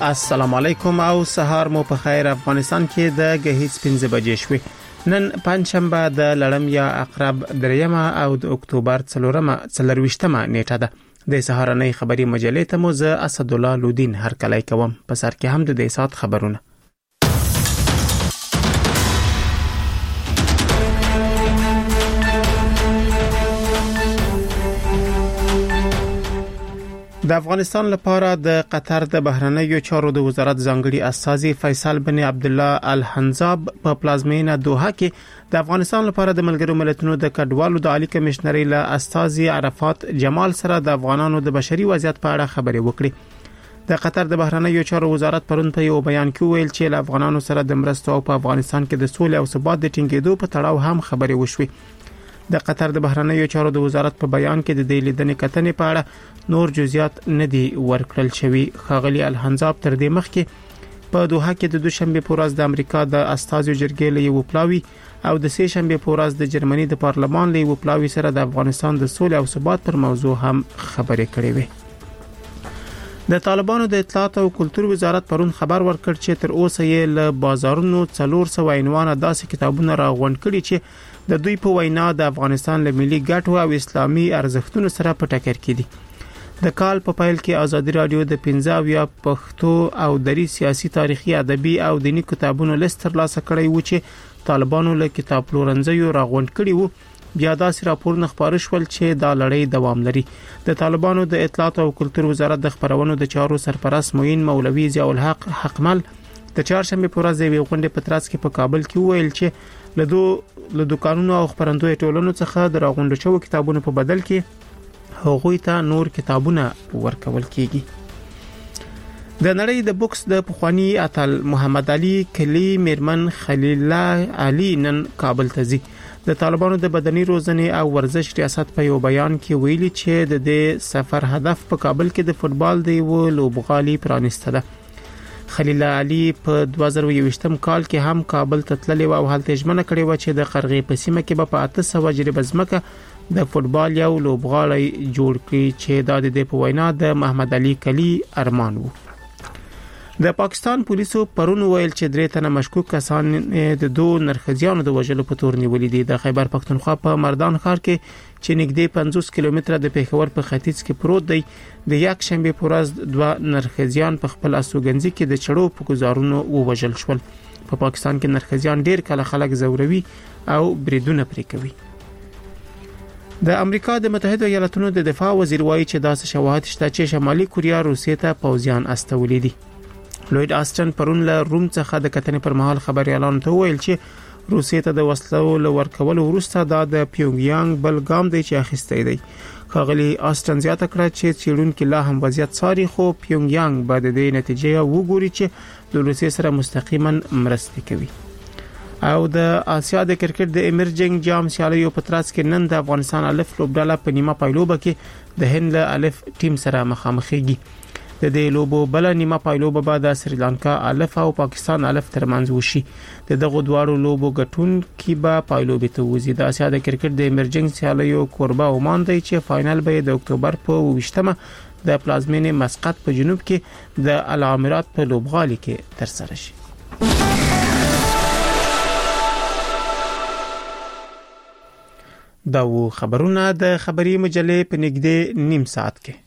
السلام علیکم او سهار مو په خیر. افغانستان کې د غهیځ 5 بجې شوې. نن پنځشنبه د لړم یا عقرب 3 او د اکتوبر 24مه نیټه ده. د سهارنۍ خبری مجلې ته مو زه اسد الله لودین هر کله کوم. په سر کې هم د دې سات خبرونه. د افغانستان لپاره د قطر د بهرنیو چارو د وزارت ځانګړي استاذ فیصل بن عبد الله الحنزاب په پلازمینه دوحه کې د افغانستان لپاره د ملګرو ملتونو د کډوالو د عالی کمشنري له استاذ عرفات جمال سره د افغانانو د بشري وضعیت په اړه خبرې وکړې. د قطر د بهرنیو چارو وزارت پرون په یو بیان کې ویل چې له افغانانو سره د مرستو په افغانستان کې د سولې او ثبات د ټینګېدو په تړاو هم خبرې وشوې. د قطر د بهرنیو چارو د وزارت په بیان کې د دې لیدنې کتنې په اړه نور جزئیات نه دي ورکړل شوی. خاغلی الحنزاب تر دې مخکې په دوحه کې د دوشنبه په ورځ د امریکا د استازو جرګې له یو پلاوي او د سه شنبه په ورځ د جرمني د پارلمان له یو پلاوي سره د افغانستان د سولې او ثبات پر موضوع هم خبرې کړې وې. د طالبانو د اطلاعات او کلتور وزارت پرون خبر ورکړ چې تر اوسه یې له بازارونو 400 عنوان داسې کتابونه راغونډ کړي چې د دوی په وینا د افغانستان له ملي ګټو او اسلامي ارزښتونو سره په ټکر کې دي. د کال په پیل کې ازادي رادیو د 15 یا پښتو او دری سیاسي تاریخي ادبي او دینی کتابونو لیست ترلاسه کړی و چې طالبانو له کتاب پلورنځیو راغونډ کړي وو. بیا داسې راپورونه خبرې شول چې دا لړۍ دوام لري. د طالبانو د اطلاعات او کلتور وزارت د خبرونو د چارو سرپرست معین مولوی ضیاء الحق حقمل د چهارشنبه په ورځ یو غونډه په ترڅ کې په کابل کې ویل چې له دوکانونو او خبرندوی ټولنو څخه د راغونډ شوو کتابونو په بدل کې هغوی ته نور کتابونه ورکول کیږي. د نړۍ د بوکس د پخوانی اتل محمد علي کلی میرمن خلیل الله علي نن کابل ته ځي. د طالبانو د بدني روزنې او ورزش ریاست په یو بیان کې ویلي چې د دې سفر هدف په کابل کې د فوتبال د یو لوبغالي پرانسته ده. خلیل علي په 2021م کال کې هم کابل ته تللی او هلته ژمنه کړې و چې د قرغې په سیمه کې به په 800 جریبه ځمکه د فوتبال یو لوبغالی جوړ کړي چې د دې په وینا د محمد علي کلی ارمان وو. د پاکستان پولیسو پرون ویل چې 3 تنه مشکوک کسان د دوه نرخزیانو د وژلو په تور نیولې دي. د خیبر پختونخوا په مردان ښار کې چې نږدې 50 کیلومتره د پیښور په ختیځ کې پروت دی د یک شنبه په ورځ دوه نرخزیان په خپل اسوګنځي کې د چړو په گزارونو ووژل شول. په پاکستان کې نرخزیان ډیر کله خلک زوروي او بریدونه پرې کوي. د امریکا د متحده ایالاتونو د دفاع وزیر وایي چې داسې شواهد شته چې شمالي کوریا روسیې ته پوځیان استولې دي. لوید آستن پرون له روم څخه د کتنې پر مهال خبريالانو ته ویل چې روسیې ته د وسلو ورکول وروسته د پیونګیانګ بل ګام دی چې اخیستی دی. خاغلی آستن زیاته کړه چې چیرونکو لا هم وضعیت ساري خو پیونګیانګ بعد د نتیجې وګوري چې د روسیې سره مستقیما مرسته کوي. او د آسیا د کرکټ د ایمرجنګ جام سیالیو په ترڅ کې نن د افغانستان الف لوبډاله په نیمه پایلوبه کې د هند له الف ټیم سره مخامخېږي. د دې لوبو بل نیمه پایلوبه بعد د سریلانکا الف او پاکستان الف ترمنځ وشي. د دغه دوارو لوبو ګټون کې به پایلوبه ته وزي. د آسیا د کرکټ د ایمرجنګ سیالیو کوربه عمان دی چې فائنل به د اکتوبر په 28مه د پلازمینې مسقط په جنوب کې د الامرات په لوبغالي کې ترسره شي. دا و خبرونه د خبري مجلې په نږدې نیم ساعت کې.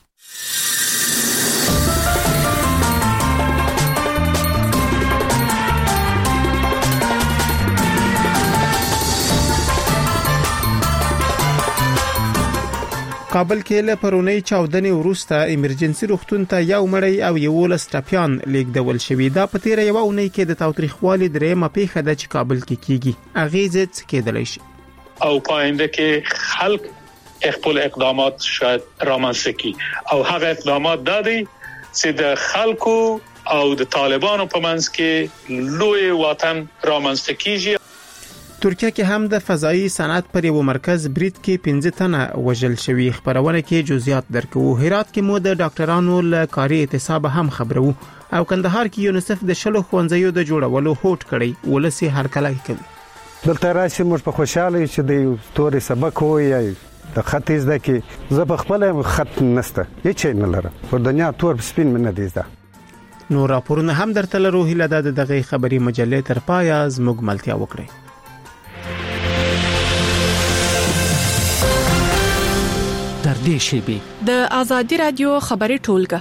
کابل کې له پرونی چاودنې وروسته ایمرجنسي روغتون ته یو مړی او یو لسټاپیان لیږدول شوی. دا په تیر یو اونۍ کې د تاوتریخوالي درېمه پیښه ده چې کابل کې کیږي. اغیزه څه کېدلی شي او پاینده کې خلک خپل اقدامات شاید رامنځته کی او هغه اقدامات دادي چې د خلکو او د طالبانو په منځ کې لوی وطن رامنځته کیږي. ترکیه کې هم د فضایی صنعت پر یو مرکز برید کې 15 تنه وژل شوی. خبرونه کې جزئیات درکو. هرات کې مو د ډاکټرانو له کاري اعتصاب هم خبرو او کندهار کې یونیسف د شلو خوندزیو د جوړولو هوټ کړی ولسی هر کله کوي. دلته راشي موږ په خوشاله چې د توري سبق وایي د خط زده کې زه په خپل خط نسته هیڅ نه لرم. په دنیا تور سپین منه دي زده. نو راپورونه هم درته لرو. هیله ده دغه خبري مجلې تر پایه زموږ ملتیا وکړي. در دې شیبه د آزادي رادیو خبري ټولګه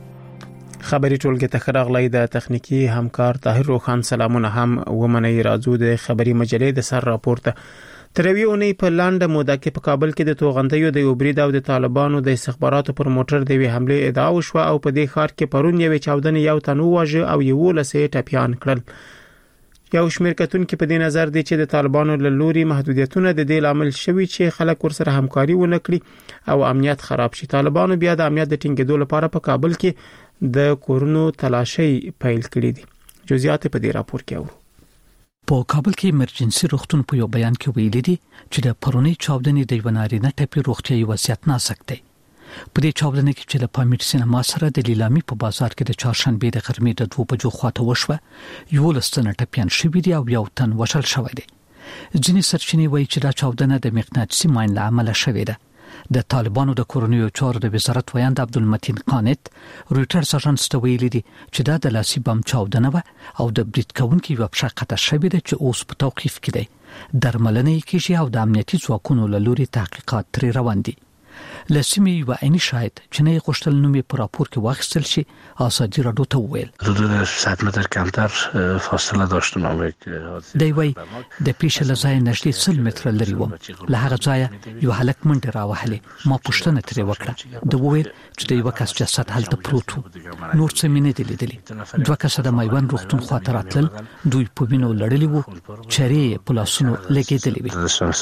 ته خراغلی د تخنیکی همکار طاهر روخان سلامونه هم ومني. راځو د خبري مجلې د سر راپورته. ترویونی په لاندې موده کې په کابل کې د توغندیو د یوبرید او د طالبانو د استخباراتو پر موټر د وی حمله ادعا وشو او په دې ښار کې پرون یو چاودنې یو تنو واجه او یو لسه ټپيان کړل. یو شمېر کتونکو په دې نظر دي چې د طالبانو له لوري محدودیتونه د دې عامل شوي چې خلک ورسره همکاري ونه کړي او امنیت خراب شي. طالبانو بیا د امنیت د ټینګېدو لپاره په کابل کې د کورونو تلاشي پیل کړې دي. جزئیات په دې راپور کې اورو. په کابل کې ایمرجنسي روغتون په یو بیان کې ویلي دي چې د پرونی چاودنې د ونارینه ټپي روغتيایي وضعیت ناسک دی. په دې چاودنې کې چې د پامیر سینما سره د لیلامي په بازار کې د چهارشنبه د غرمې د 2 بجو خواته وشوه. یو لستنه ټپيان شوي دي او یو تن وشل شوی دی. ځینې سرچینې وایي چې دا چاودنه د مغناطیسي ماین له امله شوې ده. د طالبانو د کورونیو چارو د وزارت ویاند عبدالمتین قانت رويټرز اژانس ته ویلي دي چې دا د لاسي بم چاودنه و او د برید کوونکي یو بشقته شوی دی چې اوس په توقيف کې دی. درملنه کیږي او د امنیتي ځواکونو له لوري تحقیقات ترې روان دي. لسیمه یو عیني شاهد چې نه غوښتل نومي پر راپور کې واخیستل شي آزادي رادیو ته وویل حدود 100 متر کمتر فاصله داشتم. دی وای د پیښې له ځای نږدې 100 متر لري و. له هغه ځای یو هلک منډه راوهلې. ما پوښتنه ترې وکړه. د وویل چې د یو کس جسد هلته پروت و. نور څه مینه دي لیدلې. دوه کسه د مایوان روغتون خواته راتلل. دوی په وینو لړلې وو. چری په لاسونو لګېدلې وي.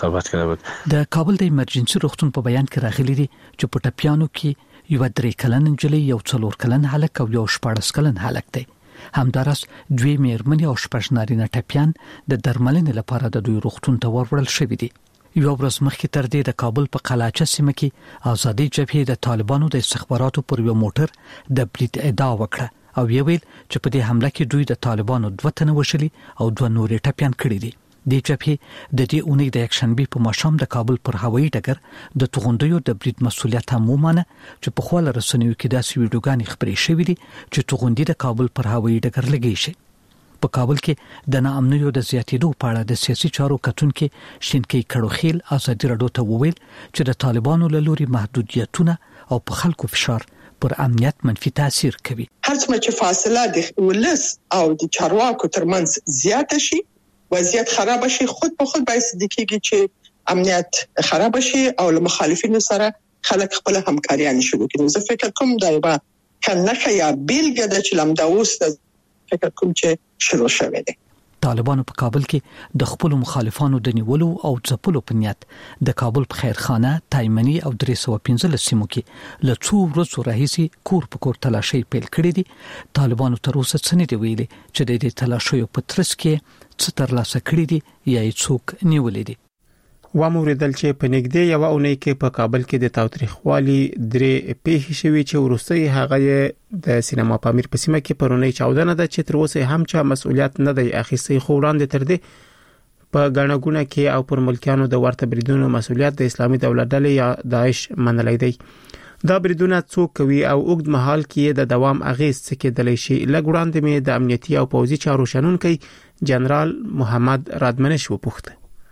د کابل د ایمرجنسي روغتون په بیان کې راغلي دي چې په ټپيانو کې یو 3 کلن نجلۍ یو 4 کلن هلک او یو 14 کلن هلک دی. همدارس دوی مېرمنې او 6 نارینه ټپيان د درملنې لپاره د دوی روغتون ته ورول شوي دي. یو ورځ مخکې تر دې د کابل په قلاچه سیمه کې آزادي جبهې د طالبانو د استخباراتو پر یو موټر د برید ادعا وکړه او ویل چې په دې حمله کې دوی د طالبانو 2 تنه وشلي او 2 نور ټپيان کړي دي. د جبهې د دې اونۍ د یکشنبه په ماښام د کابل پر هوایي ډګر د توغندیو د برید مسولیت هم ومانه چې په خپل رسنیو کې داسې ویډیوګانې خبرې شوې دي چې توغندي د کابل پر هوایي ډګر لګی شي. په کابل کې د ناامنیو د زیاتېدو په اړه د سیاسي چارو کتونکو شینکي کړوخیل آزادي رادیو ته وویل چې د طالبانو له لوري محدودیتونه او په خلکو فشار پر امنیت منفي تاثیر کوي. هرڅومره چې فاصله د ولس او د چارواکو ترمنځ زیاته شي وضعیت خراب شي خود په خود باعث دي کېږي چې امنیت خراب شي او له مخالفینو سره خلک خپل همکاریان شروع کړي. زه فکر کوم دا یو کنه یا بیلګه د چلم دا اوس فکر کوم چې شروع شوه دی. طالبانو په کابل کې د خپل مخالفانو د نیولو او ځپلو په نیت د کابل په خیرخانه، تایمنی او 315 سیمو کې له 2 ورځې راهیسي کور په کور تلاشي پیل کړې دي. طالبانو تر اوسه څه نه دی ویلي چې د دې تلاشیو په ترڅ کې څه ترلاسه کړی دي یا یې څوک نیولې دي. واموریدل چې په نګدې یو اونۍ کې په کابل کې د تاوتریخوالي 3 پیښې شوې چې ورستۍ هغه د سینما پامیر په سیمه کې پرونی چاودنه ده چې تر اوسه هم چا مسؤلیت نه دی اخیستی. خو وړاندې تر دې په غړنګونه کې او پر ملکیانو د ورته بریدونو مسؤلیت د اسلامي دولت ډلې یا داعش منلای دی. دا بریدونه څوک کوي او اوږد مهال کې د دوام اغیز څه کېدلی شي. لګوړاندې مې د امنیتي او پوځي چارو شنونکي جنرال محمد رادمنش وپوښتنه.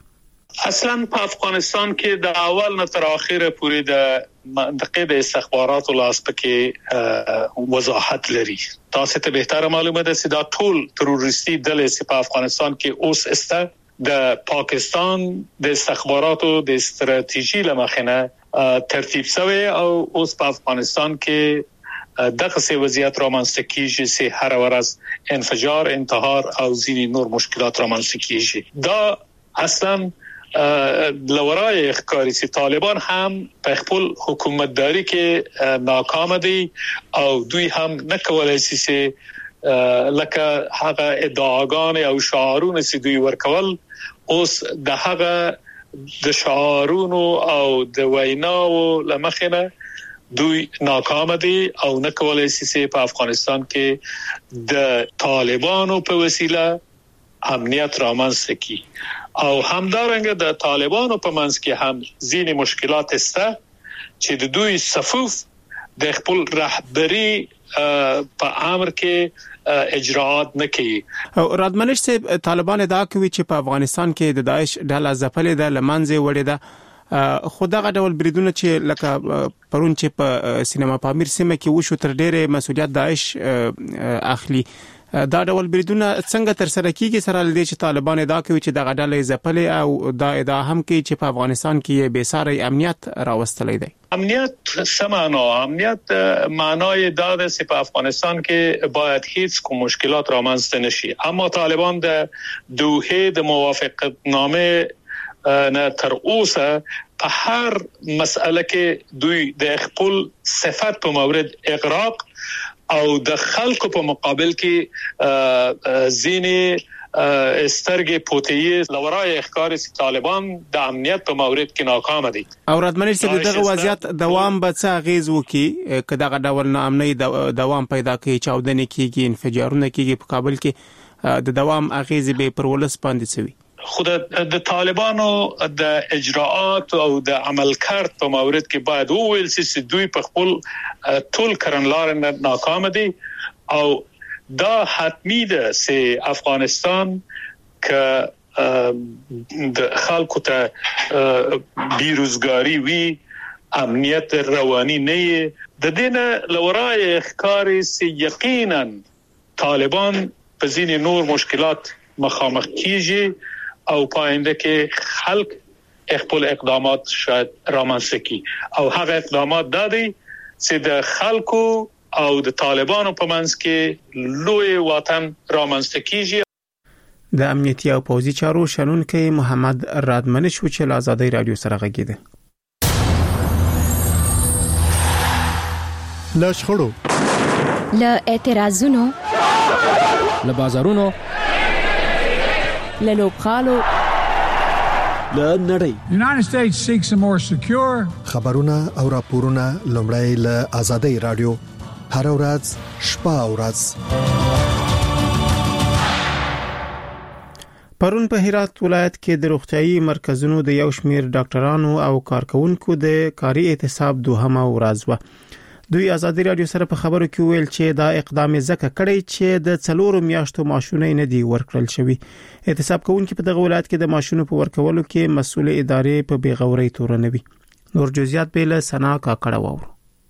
اصلا په افغانستان کې د اول نه تر اخره پورې د منطقې د استخباراتو لاس پکې وضاحت لري. تاسو ته بهتره معلومه ده چې دا ټول تروریستي ډلې چې په افغانستان کې اوس استه د پاکستان د استخباراتو د استراتیژي لمخنه ترتیب شوی او اوس په افغانستان کې دغه څه وضعیت رامنځته کیږي چې هر ورځ انفجار، انتحار او ځینې نور مشکلات رامنځته کیږي. دا اصلا لورای ښکاری چې طالبان هم په خپل حکومتداري کې ناکام دي او دوی هم نه کولای شي چې لکه هغه ادعاګان او شعارونه چې دوی ورکول اوس د هغه د شعارونو او د ویناو لمخنه دوی ناکام دي او نه کولای شي په افغانستان کې د طالبانو په وسیله امنیت رامنځته کړي. او همدارنګه د طالبانو په منځ کې هم ځینې مشکلات شته چې د دوی صفوف د خپل رهبری په امر کې اجراءات نه کوي. او رادمنش صاحب طالبان ادعا کوي چې په افغانستان کې د داعش ډله ځپلې ده لمنځه وړې ده، خو دغه ډول بریدونه چې لکه پرون چې په سینما پامیر سیمه کې وشو تر ډېره مسولیت داعش اخلي. دا ډول بریدونه څنګه تر سره کیږي سره لدې چې طالبان ادعا کوي چې دغه ډله ځپلې او دا ادعا هم کوي چې په افغانستان کې بې ساري امنیت راوستلی دی. امنیت سمانا امنیت معنای داده چې په افغانستان کې باید هیڅ کوم مشکلات رامنځته نشي، اما طالبان د دوحه د موافقت نامه نه تر اوسه په هر مسئله کې دوی د خپل صفات په مورد اغراق او د خلکو په مقابل کې زینې استرګې پوتې لورای اخکار طالبان د امنیت په مورد کې ناکام دي. او رادمنش چې دغه وضعیت دوام به څه غیز وکي که دغه ډول ناامنۍ دوام پیدا کوي، چاودنې کیږي، انفجارونه کیږي په کابل کې، د دوام اغیز به پر ولس باندې سوي. خود د طالبانو د اجراءات او د عملکرد په مورد کې باید وویل چې دوی په خپل ټول کړنلار ناکام دي او دا حتمی ده چې افغانستان ک د خلکو ته بیروزګاری وی امنیت رواني نه د دینه لورای اخکاری چې یقینا طالبان په ځینې نور مشکلات مخامخ کیږي او پاینده کې خلق خپل اقدامات شاید رامنځته کی او هغه اقدامات دادي چې د خلکو او د طالبانو په منځ کې لوی وطن رامنځته کیږي. د امنیتي او پوځي چارو شنونکي محمد رادمنش چې له آزادۍ رادیو سره غږیده. له شخړو، له اعتراضونو، له بازارونو، له لوبغالو، له نړۍ. United States seeks a more secure. خبرونه او راپورونه لومړی له آزادۍ رادیو هر ورځ شپه او ورځ. پرون په هرات ولایت کې د روغتيایي مرکزونو د یو شمېر ډاکټرانو او کارکونکو د کاري اعتصاب دوهمه ورځ و. دوی آزادۍ رادیو سره په خبرو کې ویل چې دا اقدام ځکه کړی چې د 4 میاشتو معاشونه نه دی ورکړل شوی. اعتصاب کوونکي په دغه ولایت کې د معاشونو په ورکولو کې مسؤل ادارې په بیغوري تورنوي. نور جزئیات به له سنا کاکړه وورو.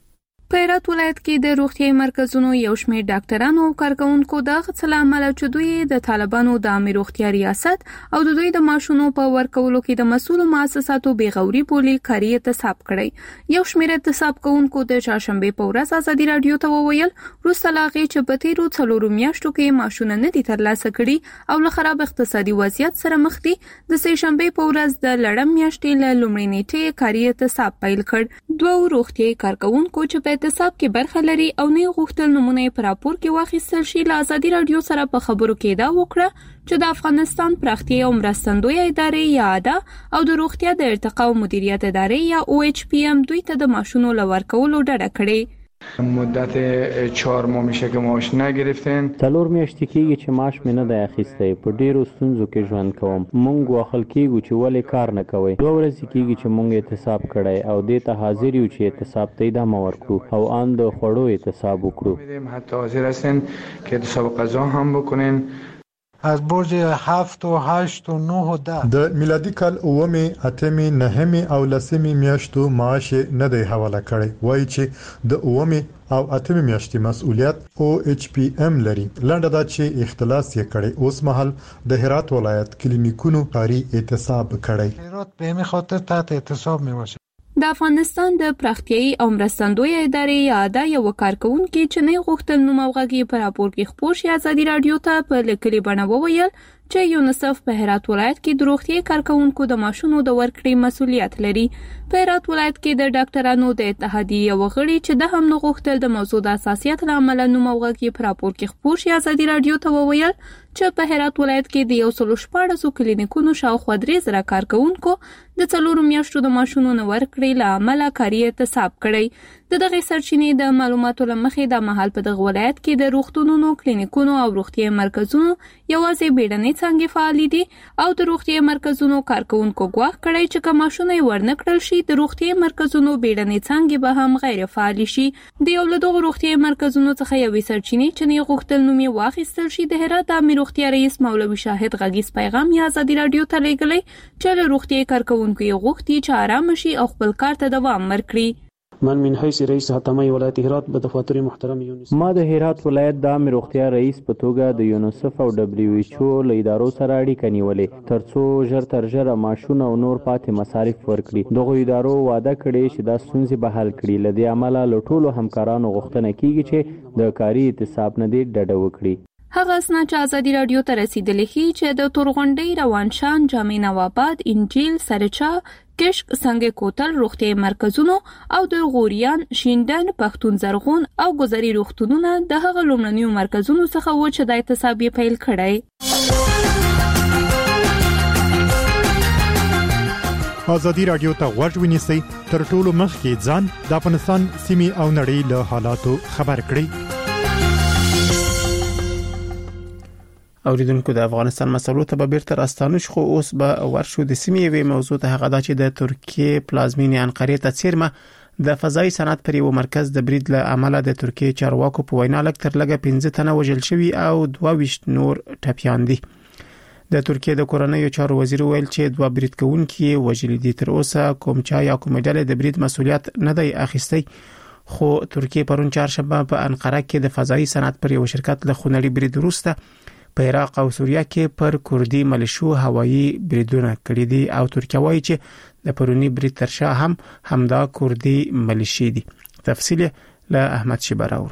په هرات ولایت کې د روغتيایي مرکزونو یو شمېر ډاکټرانو او کارکونکو د غڅل عمل چې دوی د طالبانو د امیر روغتیا ریاست او د دوی د ماشونو په ورکولو کې د مسؤل مؤسساتو بیغوري بولی کاری اعتصاب کړی. یو شمېر اعتصاب کوونکو د چهارشنبه په ورځ آزادۍ رادیو ته وویل وروسته لاغې چې په تیرو 4 میاشتو کې ماشونه نه دي ترلاسه کړي او له خراب اقتصادي وضعیت سره مخ دي. د سه شنبه په ورځ د لړم میاشتې له لومړۍ نیټې کاری اعتصاب پیل کړ. دوه روغتيایي کارکونکو چې په اعتصاب کې برخه لري او نه غوښتل نمونه پر راپور کې واخیستل شي له آزادۍ رادیو سره په خبرو کې دا وکړه چې د افغانستان پراختیا او مرستندوی ادارې یا ادا او د روغتیا د ارتقا او مدیریت ادارې یا OHPM دوی ته د ماشونو لور کولو ډډه کړې. مدت 4 ماه میشه که معاش نگرفتین. 4 میاشتې کېږي چې معاش مې نه دی اخیستی. په ډیرو ستونزو کې ژوند کوم. مونږ واخل کېږو چې ولې کار نه کوي. 2 ورځې کېږي چې مونږ اعتصاب کړی او دې ته حاضر یو چې اعتصاب ته ادامه ورکړو او ان د خوړو اعتصاب وکړو. حتی حاضر هستین که اعتصاب غذا هم بکنین. از برج 7 و 8 و 9 و 10 د میلادي کال 9 اتمې 9 او 10 میاشتو معاش نه دی حواله کړی. وایي چې د 9 او 8 میاشتې مسؤلیت OHPM لري. لنډه دا چې اختلاس یې کړی. اوس مهال د هرات ولایت کلینیکونو کاری اعتصاب کړی. هرات به همین خاطر تحت اعتصاب میباشه. د افغانستان د پراختیايي او مرستندوی ادارې یا ادا یو کارکونکو چې نه غوښتل نو موغږی پر راپور کې خبر شي آزادۍ رادیو ته په لیکلي بڼه وویل چې یونیسف په هرات ولایت کې د روغتي کارکونکو د ماشونو د ورکړې مسؤلیت لري. په هرات ولایت کې د ډاکټرانو د اتحادیې وغړي چې د هم غوښتل د موضوع د اساسیت لامل نو موغږی پر راپور کې خبر شي آزادۍ رادیو ته وویل چې په هرات ولایت کې د 114 کلینیکونو شاوخوا 3,000 کارکونکو د 4 میاشتو د ماشونو ورکړې له عمله کاري اعتصاب کړی. دغه سرچینې د معلوماتو لمخې د مهال په دغه ولایت کې د روغتونونو، کلینیکونو او روغتي مرکزونو یوازې بیړنۍ څانګې فعال دي او د روغتي مرکزونو کارکونکو ګواښ کړی چې که ماشونه ورنکړل شي د روغتي مرکزونو بیړنۍ څانګې به هم غیر فعال شي. د یو له دغو روغتي مرکزونو څخه یوې سرچینې چې نه غوښتل نوم یې واخیستل شي د هرات عامه روغتیا رئیس مولوي شاهد غږیز پیغام یا آزادي رادیو ته لېږلی چې له روغتي کارکونکو یې غوښتي چې آرام شي او خپل کار ته دوام ورکړي. من حیث رئیس حتمی ولایت هرات به دفاتر محترم یونیسف ما د هرات ولایت د عامه روغتیا رئیس په توګه د یونیسف او WHO له ادارو سره اړیکه نیولې ترڅو ژر تر ژره ماشونه او نور پاتې مصارف ورکړي. دغه ادارو وعده کړې چې دا ستونزې به حل کړي. له دې عمله له ټولو همکارانو غوښتنه کیږي چې د کاري اعتصاب نه دې ډډه وکړي. هغه اسناد چې آزادي رادیو ته رسیدلي ښیي چې د تورغونډۍ، روانشان، جامع نواباد، انجیل، سرچا، کشک، سنگ کوتل روغتي مرکزونو او د غوریان، شیندن، پښتون زرغون او گذري روغتونونه د هغه لومړنیو مرکزونو څخه و چې د اعتصاب یې پیل کړی. آزادي رادیو ته غوږ ونیسئ تر ټولو مخکې ځان د افغانستان سیمې او نړۍ له حالاتو خبر کړئ. اوریدونکو د افغانستان مسلو ته به بیرته راستانو شو. اوس به ورشو د سیمې وی موضوع ته هغه چې د ترکیه پلازمینې انقره ته څیرمه د فضایی صنعت پر یو مرکز د برید له عمله د ترکیه چارواکو په وینا لږ تر لږه 15 تنه وژل شوي او 22 نور ټپیان دي. د ترکیه د کورنیو چارو وزیر ویل چې 2 برید کوونکي وژل دي. تر اوسه کوم چا یا کوم ډله د برید مسولیت نه دی اخیستی. خو ترکیه پرون چهارشنبه په انقره کې د فضایی صنعت پر یو شرکت له خونړي برید وروسته په عراق او سوریه کې پر کردي ملیشو هوایي بریدونه کړي دي او ترکیه وایي چې د پرونی برید تر شا همدا کردي ملیشي دي. تفصیل له احمد شبراور.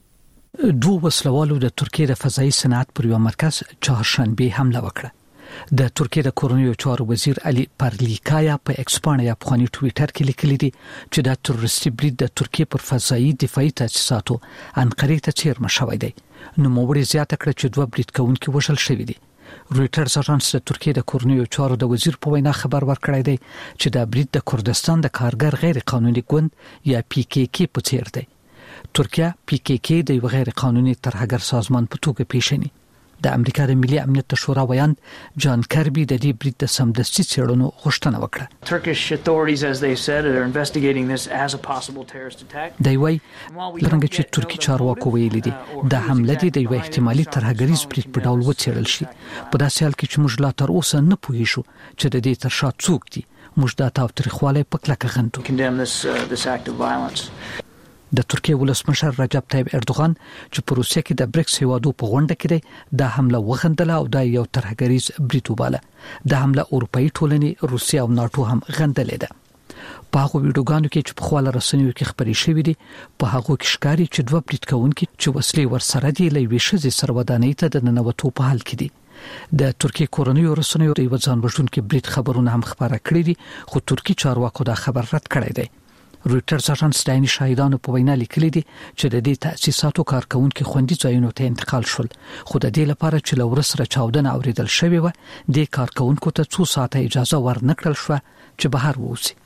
دوه وسلوالو د ترکیه د فضایی صنعت پر یو مرکز چهارشنبه حمله وکړه. د ترکیه د کورنیو چارو وزیر علي پارلیکایا په ایکسپانیا په خونی ټوئیټر کې لیکلي دي چې د تروریستي برید د ترکیه پر فضایی دفاعي تاسیساتو انقره ته چیرمه شوی دی. نو موړي زیاته کړ چې 2 برید کوونکي وژل شوي دي. رويټرز اژانس د ترکیه د کورنیو چارو د وزیر په وینا خبر ورکړی دی چې د برید د کردستان د کارګر غیر قانوني ګوند یا PKK په څیر دی. ترکیه PKK د یو غیر قانوني ترهګر سازمان په توګه پیژني. د امریکا د ملي امنیت شورا ویاند جان کربي د دې برید د سمدستي څېړنو غوښتنه وکړه. Turkish authorities, as they said, are investigating this as a possible terrorist attack. دی وایي لرنګ چې ترکی چارواکو ویلي دي د حمله د یو احتمالي ترهګریز برید په ډول وڅېړل شي. په داسې حال کې چې موږ لا تر اوسه نه پوهیږو چې د دې تر شا څوک دي. موږ دا تاوتریخوالی په کلکه غندو. Condemn this act of violence. د ترکیه ولسمشر رجب طیب اردوغان چې په روسیه کې د بریکس هیوادو په غونډه کې دی د حمله وغندله او د یو ترهګریز برید وباله. د حمله اروپאי ټولنې روسیه او ناتو هم غندلې ده. په هغه ویډیوګانو کې چې په خواله رسنیو کې خبرې شوې دي په هغه کې ښکاري چې 2 برید کوونکي چې وسلې ورسره دي له ویشزي سرودانۍ ته د ننوتو په حال کې دي. د ترکیه کورنیو رسنیو د ځان وژونکي برید خبرونه هم خبره کړې دي خو ترکی چارواکو دا خبر رد کړی دی. رويټرز اژانس د عیني شاهدانو په وینا لیکلي دي چې د دې تاسیساتو کارکونکو خوندي ځایونو ته انتقال شول خو د دې لپاره چې لور سره چاودنه اوریدل شوې و د کارکونکو ته 2 ساعته اجازه ورنکړل شو چې بهر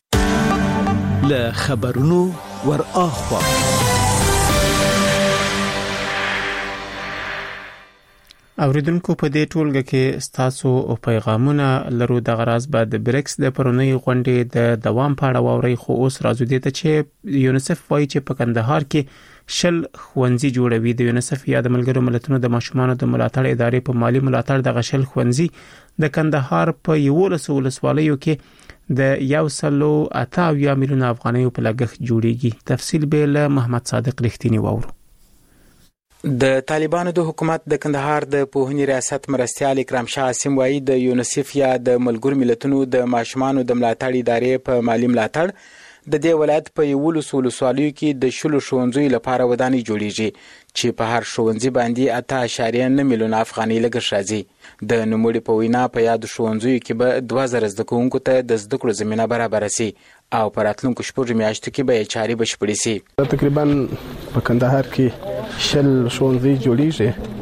ووسی. له خبرونو ور اخوا اوریدونکو په دې ټولګه کې ستاسو او پیغامونه لرو. د غراز بعد د بریکس د پرونی غونډې د دوام په اړه ووري خو اوس راځو دې ته چې یونیسف وایي چې په کندهار کې 10 ښوونځي جوړوي. د یونیسف یا د ملګرو ملتونو د ماشومان د ملاتړ ادارې په مالی ملاتړ د 10 ښوونځي د کندهار په 11 ولسوالیو کې د 1.8 میلیون افغانیو په لګښت جوړیږي. تفصیل به له محمد صادق رښتینی وورو. د طالبانو د حکومت د کندهار د پوهنې ریاست مرستیال اکرام شاه عاصم وایي د یونیسف یا د ملګرو ملتونو د ماشومانو د ملاتړ ادارې په مالی ملاتړ د دې ولایت په 11 ولسوالیو کې د 10 ښوونځیو لپاره ودانۍ جوړیږي چې په هر ښوونځي باندې 8.9 میلیون افغانۍ لګښت راځي. د نوموړي په وینا په یاد ښوونځیو کې به 2000 زده کوونکو ته د زده کړو زمينه برابر شي او په راتلونکو شپږ میاشتو کې به چاري بشپړې شي. تقریبا په کندهار کې 10 ښوونځي جوړیږي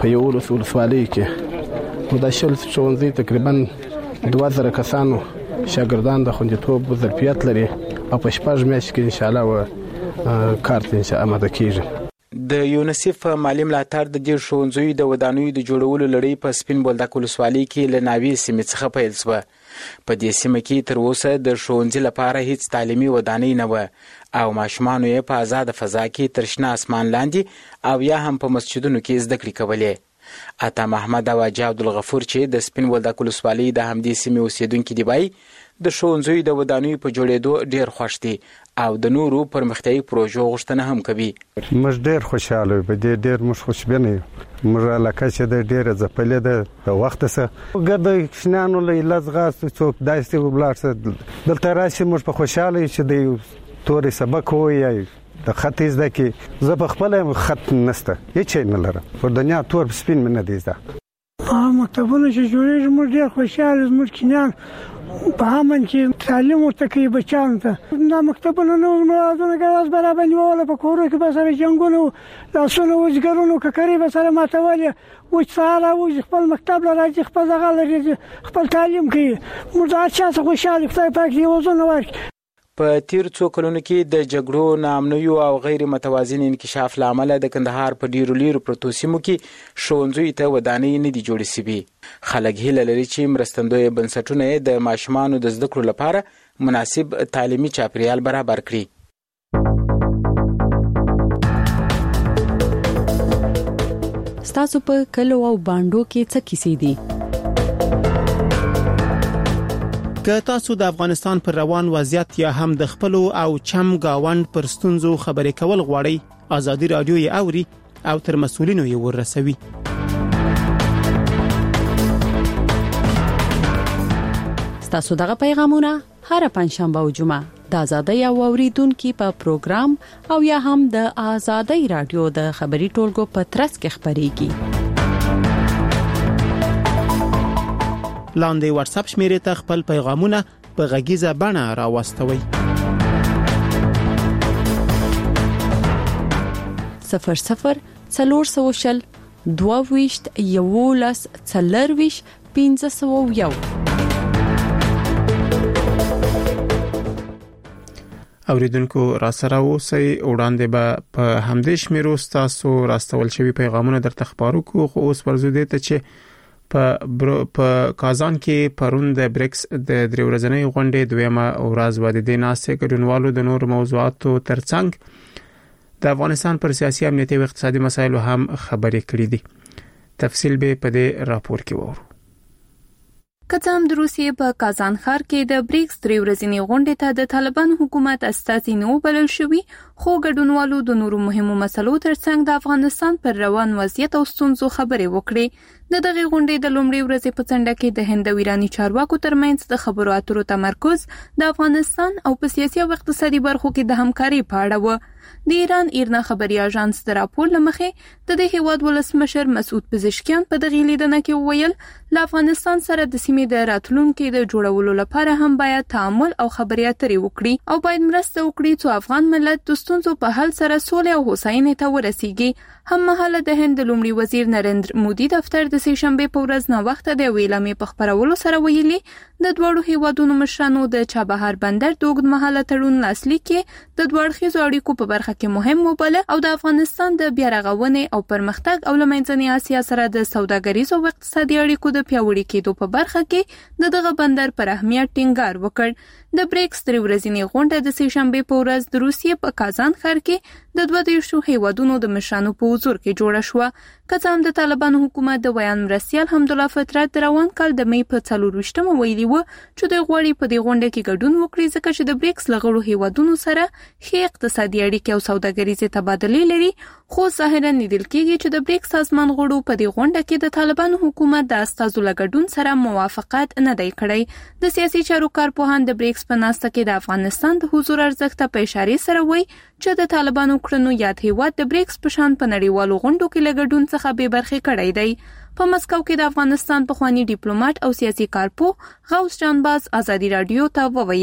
په یو ولسوالۍ کې د شل ښوونځي تقریبا 2000 کسانو شاګردان د خوندیتوب ظرفیت لري او په شپږ میاشتې کې ان شاء الله کار ته ان شاء الله آماده کیږي. د یونیسف مالی ملاتړ د دې ښوونځیو د ودانیو د جوړولو لړۍ په سپین بولدک ولسوالۍ کې له ناوې سیمې څخه پیل شوه. په دې سیمه کې تر اوسه د ښوونځي لپاره هیڅ تعلیمي ودانۍ نه وه او ماشومانو یې په آزاده فضا کې تر شنه اسمان لاندې او یا هم په مسجدونو کې زده کړې کولې. عطا محمد او حاجي عبدالغفور چې د سپین بولدک ولسوالۍ د همدې سیمې اوسیدونکي دي وایي د ښوونځیو د ودانیو په جوړېدو ډېر خوښ دي او د نورو پرمختیایي پروژو غوښتنه هم کوي. موږ ډېر خوشاله یو، په دې ډېر موږ خوشبینه یو. موږ علاقه چې د ډېره ځپلې ده د وخت څخه ګرد کښنانو له لزغاست څوک داسې وبلاړ دلته راشي موږ په خوشاله یو چې د تورې سبق وایي د خط زده کې زه په خپل خط نسته هیڅ نه لرم په دنیا تور سپین مې نه دی زده. مکتبونه چې جوړېږي موږ ډېر خوشاله زموږ کینیان په امن کې تعلیم ورته کوي بچیانو ته. دا مکتبونه نو مرادونه ګراز برابر نیول په کورو کې به سره جنګونو لاسونه وزګرونو ککري به سره ماتولې و ساره و خپل مکتب لري خپل ځای لري خپل تعلیم کوي. موږ دا چې خوشاله خدای پاک دې وزونه ورکړي. په تیر څو کلونو کې د جګړو، ناامنیو او غیر متوازن انکشاف لامل د کندهار په ډیرو لیرو پرتو سیمو کې ښوونځیو ته ودانۍ نه دي جوړې شوي. خلک هیله لري چې مرستندوی بنسټونه د ماشومانو د زده کړو لپاره مناسب تعلیمي چاپیریال برابر کړي. ستاسو په کلو او باندو کې څه کیسې دي؟ که تاسو د افغانستان پر روان وضعیت یا هم د خپل او چم گاوند پر ستونزو خبرې کول غواړئ، ازادي رادیو یې اوري او تر مسؤلینو یې ورسوي. ستاسو دغه پیغامونه هر پنځشنبه او جمعه د ازادي او اوریدونکو په پروګرام او یا هم د ازادي رادیو د خبري ټولګو په ترڅ کې خبريږي. لاندې واتس اپ شمیرې ته خپل پیغامونه په غږیزه بڼه راوستوئ. 00 400 22 11 40 501. اوریدونکو را سره اوسئ، وړاندې به په همدې شمیرو تاسو راستول شوی پیغامونه درته خبرو کو. خو اوس ورزو دي ته چې په کازان کې پرون د بریکس د درې ورځنۍ غونډې دویمه ورځ و. د دې ناسې ګډونوالو د نور موضوعاتو ترڅنګ د افغانستان پر سیاسي، امنیتي او اقتصادي مسایلو هم خبرې کړې دي. تفصیل به په دې راپور کې وورو. کڅام د روسیې په کازان ښار کې د بریکس درې ورځنۍ غونډې ته د طالبان حکومت استازي نو بلل شوی، خو ګډونوالو د نورو مهمو مسلو ترڅنګ د افغانستان پر روان وضعیت او ستونزو خبرې وکړې. د دغه غونډې د لومړۍ ورځې په څنډه کې د هند او ایراني چارواکو ترمنځ د خبرو اترو تمرکز د افغانستان او په سیاسي او اقتصادي برخو کې د همکارۍ په اړه و. د ایران ایرنا خبري اژانس د راپور لمخې د دې هیواد ولسمشر مسعود پزشکیان په دغه لیدنه کې وویل له افغانستان سره د سیمې د راتلونکو د جوړولو لپاره هم باید تعامل او خبرې اترې وکړي او باید مرسته وکړي چې افغان ملت د ستونزو په حل سره سولې او هوساینې ته ورسیږي. هم مهاله د هند لومړي وزیر نریندر مودي دفتر د سې شنبه په ورځ نه وخت د ویلامې په خبرولو سره ویلي د دوړو هیوادونو مشرانو د چابهار بندر د اوږد مهاله تړون لاسلیک کې د دوړخیزو اړیکو په برخه کې مهم وبله او د افغانستان د بیارغونې او پرمختګ او لمنځنۍ اسیا سره د سوداګریزو او اقتصادي اړیکو د پیاوړي کېدو په برخه کې دغه بندر پر اهمیت ټینګار وکړ. د بریکس درې ورځنۍ غونډه د سې شنبه په ورځ د روسیې په کازان ښار کې د 22 هیوادونو د مشرانو په حضور کې جوړه شوه. کڅام د طالبانو حکومت د بیان مرستیال حمدالله فطرت د روان کال د مې په 24مه ویلي و چې د غوړی په دې غونډه کې ګډون وکړي ځکه چې د بریکس لغړو هیوادونو سره ښه اقتصادي اړیکې او سوداګریزه تبادله لري. خو ظاهرا لیدل کېږي چې د بریکس سازمان غړو په دې غونډه کې د طالبانو حکومت د استازو لګډون سره موافقت نه دی کړی. د سیاسي چارو کارپوهان د بریکس په ناسته کې د افغانستان د حضور ارزښت په اشاره سره وایي چې د طالبانو کړنو یاد هیواد د بریکس په شان په نړیوالو غونډو کې لګډون څخه به برخه کړی دی. په مسکو کې د افغانستان پخوانی ډیپلوماټ او سیاسي کارپو غوث جان باز ازادي رادیو ته وویل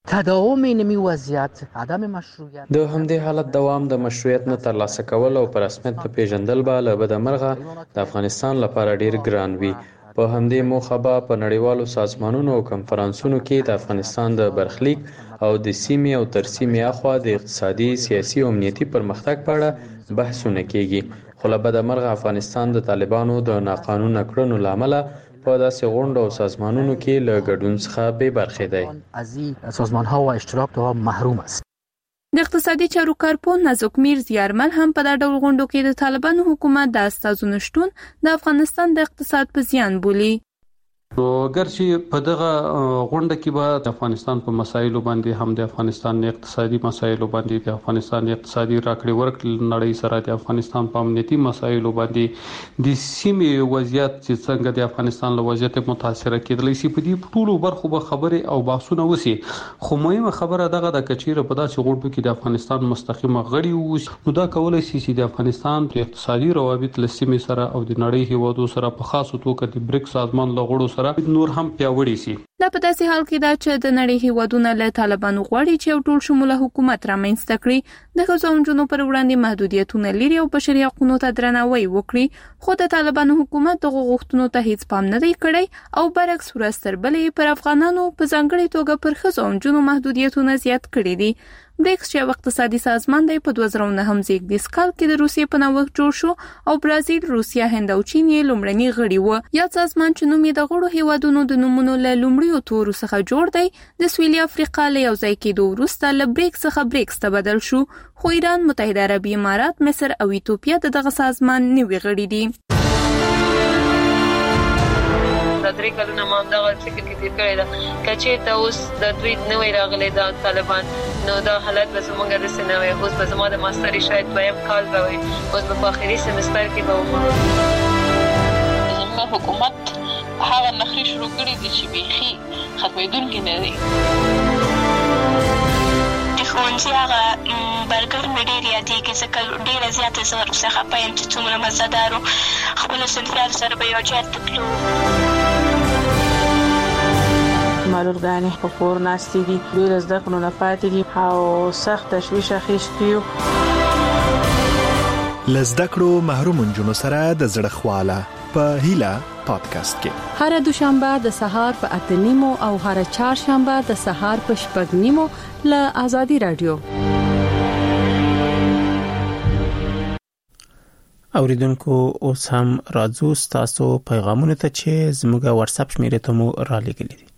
تداوم نمی وضعیت عدم مشروعیت د همدې حالت دوام د مشروعیت نه ترلاسه کول او پر رسمیت د پیژندل به له بدمرغه د افغانستان لپاره ډیر ګران وي. په همدې موخه به په نړیوالو سازمانونو او کنفرانسونو کې د افغانستان د برخلیک او د سیمې او ترسیمې اخوا د اقتصادي، سیاسي او امنیتي پرمختګ په اړه بحثونه کیږي. خو له بدمرغه افغانستان د طالبانو د ناقانونه کړنو لامل په داسې غونډو او سازمانونو کې له ګډون څخه بې برخې دی. از سازمان‌ها و اشتراک ته محروم است. د اقتصادي چارو کارپون نازک میر زیارمل هم په دا ډول غونډو کې د طالبانو حکومت د استازو نشټون د افغانستان د اقتصاد په زیان بولي. ګرچې په دغه غونډه کې به د افغانستان په مسایلو باندې هم د افغانستان اقتصادي مسایلو باندې د افغانستان اقتصادي راکړې ورکړې نړۍ سره د افغانستان په امنیتي مسایلو باندې د سیمې وضعیت چې څنګه د افغانستان له وضعیت متاثر کېدلی شي په دې ټولو برخو به خبرې او بحثونه وشي. خو مهمه خبره دغه د کچیره په داسې غونډو کې د افغانستان مستقیمه غړي وي نو دا کولای شي چې د افغانستان د اقتصادي روابط له سیمې سره او د نړۍ هیوادو سره په خاصه توګه د بریکس سازمان له غړو نور هم پیاوړی شي. دا په داسې حال کې دا چې د نړۍ هیوادونه له طالبانو غواړي چې یو ټول شموله حکومت رامنځته کړي، د ښځو او نجونو پر وړاندې محدودیتونه لري او بشري حقوقو ته درناوی وکړي. خو د طالبانو حکومت دغه غوښتنو ته هیڅ پام نه دی کړی او برعکس ورستر بلې پر افغانانو په ځانګړي توګه پر ښځو او نجونو محدودیتونه زیات کړي دي. بریکس چې اقتصادي سازمان دی په 2009 کال کې د روسیې په نوښت جوړ شو او برازیل، روسیا، هند او چین یې لومړني غړي وو. یا سازمان چې نوم یې د غړو هیوادونو د نومونو له لومړیو تورو څخه جوړ دی، د سویلي افریقا له یو ځای کېدو وروسته له بریکس څخه بریکس ته بدل شو. خو ایران، متحده عربي امارات، مصر او ایتوپیا دغه سازمان نوي غړي دي. د 3 کلونو ما دغه فکر کې تیر کړی دا کچې ته اوس د دوی نوې راغلي د طالبان نو دا حالت به زموږ د سنوي اوس به زموږ د ماستري شاید دویم کال به وي، اوس په اخري سمستر کې به ومه زموږ حکومت هغه نخري شروع کړی دي چې بيخي ختمېدونکي نه دي. ښوونځي هغه برګر مې ډېر یادېږي ځکه ډېره زیاته زه ورڅخه پایم چې څومره مزهدار و. خپلو صنفیانو سره به یو ځای ته تلو. معلولګانې په کور ناستې دي، ډېر زده کړو نه پاتې دي او سخت تشویش اخیستی یو. له زده کړو محروم نجونو سره د زړه خواله په هیله پادکاسټ کې هر دوشنبه د سهار په 8:30 او هر چهارشنبه د سهار په 6:30 له آزادي رادیو. اوریدونکو اوس هم راځو تاسو پیغامونه ته چې زموږه واتس اپ شمیره ته مو را لګیلې دي.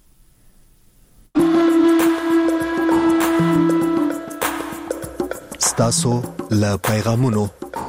تاسو له پیغامونو.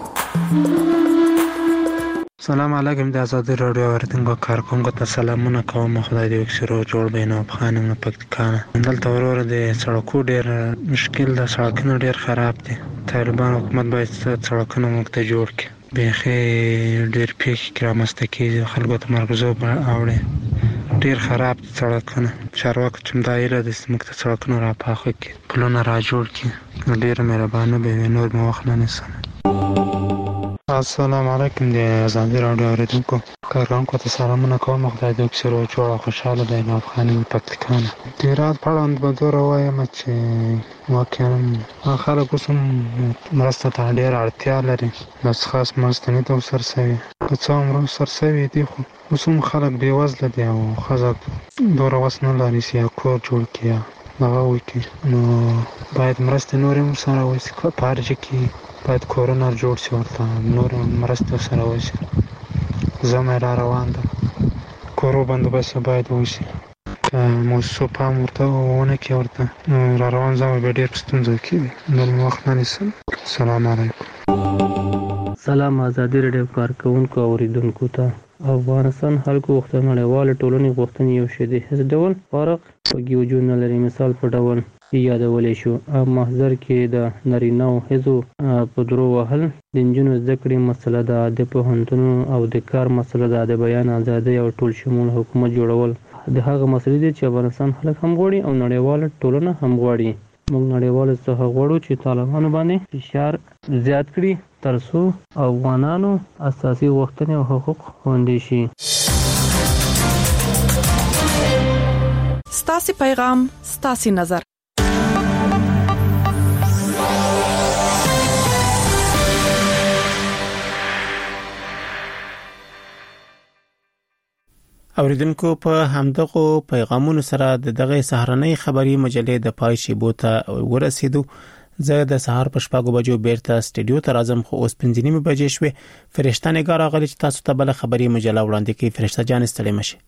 سلام علیکم د آزادی رادیو اوریدونکو کارکونکو ته سلامونه کوم. خدای دې وکړي جوړ بینو خانم پکتیکانه. دلته ورور د سړکو ډیر مشکل د سړکونو ډیر خراب دي. طالبان حکومت باید سړکونه موږ ته جوړ کړي. بهخي ډیر پیښې کرامسته کیږي، خلکو ته مرګزو اوړي. ډیر خراب سړکونه. چارواکو چې مدایره د سمک ته سړکونه را پاخه کړي، پلونه را جوړ کړي. ډیر مهربانه به نور مو وخت نه نسم. السلام علیکم د آزادی رادیو اوریدونکو کارکونکو ته سلامونه کوم. خدای دې وکړي جوړه خوشاله دی نو افغاني پکتیکانه. د رات پړاند به زور وایم چې واقعا خلک اوسم مرسته ته ډیر اړتیا لري، بس خاص مرستنی ته سرسوي که څو عمر سرسوي دي. خو اوسم خلک بې وزله دي او خزک دوره وسنه لري چې کور جوړ کړي دغه وکړي. نو باید مرسته نورې سره وشي. په هر ځای کې باید کورونه جوړ شي، ورته نور مرسته سره وشي. زموږ را روان ده، کورو بندوبست باید وشي. موسسو پام ورته ونه کې ورته را روان زموږ به ډېر ستونزه کېږي. نور وخت نه نیسم. سلام علیکم. سلام آزادی رادیو کارکونکو اوریدونکو ته. افغانستان خلکو غوښتنې نړیواله ټولنې غوښتنې یو شی دی هیڅ ډول فرق پکې وجود نه لري. مثال په ډول یادولی شو محضر کې د نارینه‌و ښځو په درو وهل، د نجونو زده کړې مسله ده، د پوهنتونونو او د کار مسله ده، د بیان ازادۍ او ټول شمول حکومت جوړول د هغه مسلې دي چې افغانستان خلک هم غواړي او نړیواله ټولنه هم غواړي. موږ نړیوالو څخه غواړو چې طالبانو باندې فشار زیات کړي ترڅو افغانانو اساسي غوښتنې او حقوق خوندي شي. ستاسو پیغام ستاسو نظر اوریدونکو په همدغه پیغامونو سره دغه سهارنۍ خبری مجلې د پای شیبو ته ورسېدو. زه د سهار په 6 بجو بیرته سټډیو ته راځم، خو اوس 5:30 بجې شوې. فرشته نگار غلی چې تاسو ته بل خبری مجله وړاندې کوي. فرشته جان ستړي مشه.